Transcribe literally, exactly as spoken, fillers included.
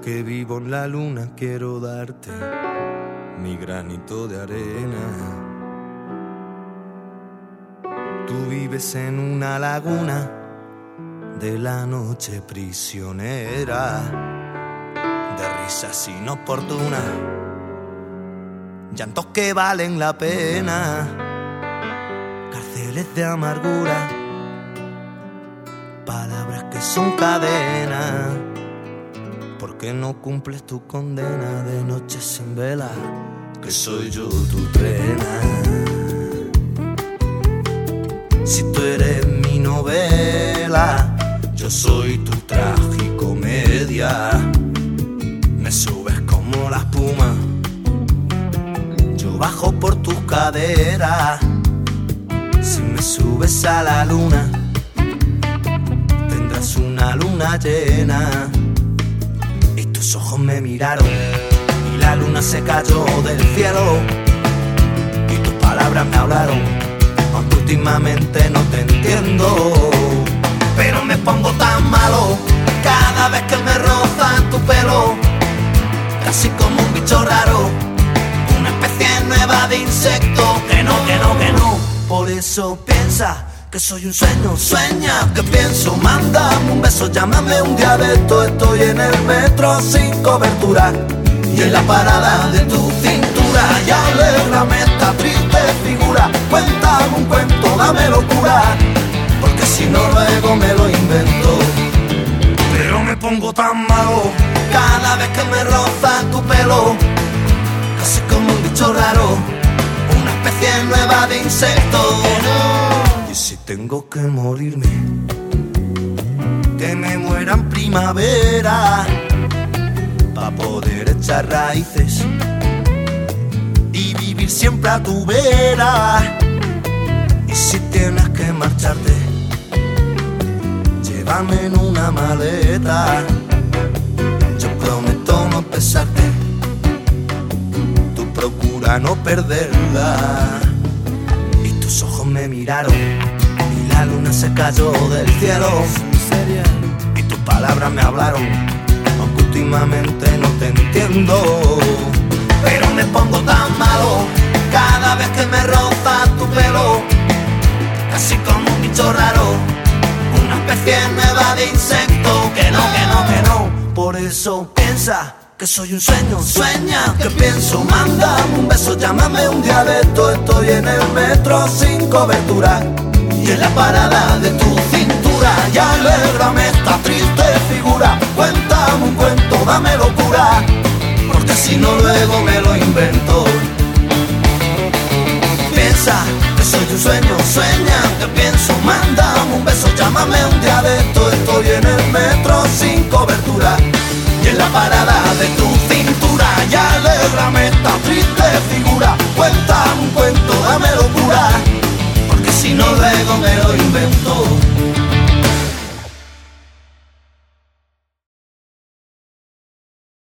que vivo en la luna quiero darte mi granito de arena. Tú vives en una laguna de la noche prisionera, de risas inoportunas, llantos que valen la pena, cárceles de amargura, palabras que son cadenas. ¿Por qué no cumples tu condena de noche sin vela? Que soy yo tu trena. Si tú eres mi novela, yo soy tu tragicomedia. Me subes como la espuma, yo bajo por tus caderas. Si me subes a la luna, tendrás una luna llena. Y tus ojos me miraron y la luna se cayó del cielo. Y tus palabras me hablaron, aunque últimamente no te entiendo. Pero me pongo tan malo cada vez que me rozan tu pelo, casi como un bicho raro, una especie nueva de insecto. Que no, que no, que no. Por eso piensa que soy un sueño, sueña que pienso. Mándame un beso, llámame un día de esto. Estoy en el metro sin cobertura y en la parada de tu cintura. Y alégrame esta triste figura, cuéntame un cuento, dame locura, porque si no luego me lo invento. Pero me pongo tan malo cada vez que me roza tu pelo, casi como un bicho raro, una especie nueva de insecto. Y si tengo que morirme, que me muera en primavera, pa' poder echar raíces y vivir siempre a tu vera. Y si tienes que marcharte, llévame en una maleta. Yo prometo no pesarte, tú procura no perderla. Y tus ojos me miraron y la luna se cayó del cielo. Y tus palabras me hablaron, aunque últimamente no te entiendo. Pero me pongo tan malo cada vez que me roza tu pelo, casi como un bicho raro, una especie nueva de insecto. Que no, que no, que no. Por eso piensa que soy un sueño, sueña que pienso. Mándame un beso, llámame un día de esto. Estoy en el metro sin cobertura y en la parada de tu cintura. Y alégrame esta triste figura, cuéntame un cuento, dame locura, porque si no luego me lo invento. Piensa que soy un sueño, sueña que pienso. Mándame un beso, llámame un día de esto. Estoy en el metro sin cobertura y en la parada de tu cintura. Y alégrame esta triste figura, cuéntame un cuento, dame